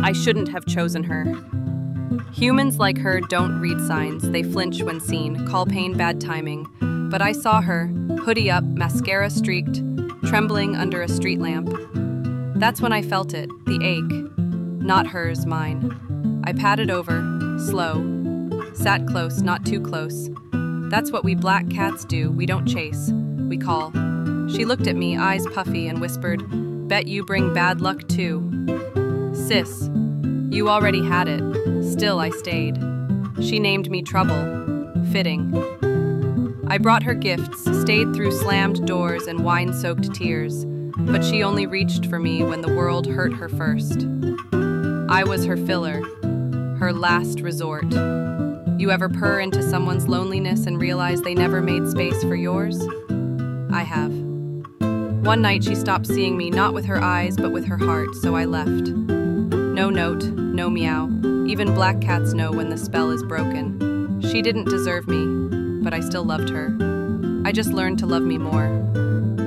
I shouldn't have chosen her. Humans like her don't read signs, they flinch when seen, call pain bad timing. But I saw her, hoodie up, mascara streaked, trembling under a street lamp. That's when I felt it, the ache. Not hers, mine. I patted over, slow. Sat close, not too close. That's what we black cats do, we don't chase, we call. She looked at me, eyes puffy, and whispered, "Bet you bring bad luck too." Sis, you already had it. Still I stayed. She named me Trouble. Fitting. I brought her gifts, stayed through slammed doors and wine-soaked tears, but she only reached for me when the world hurt her first. I was her filler, her last resort. You ever purr into someone's loneliness and realize they never made space for yours? I have. One night she stopped seeing me, not with her eyes, but with her heart, so I left. No note, no meow. Even black cats know when the spell is broken. She didn't deserve me, but I still loved her. I just learned to love me more.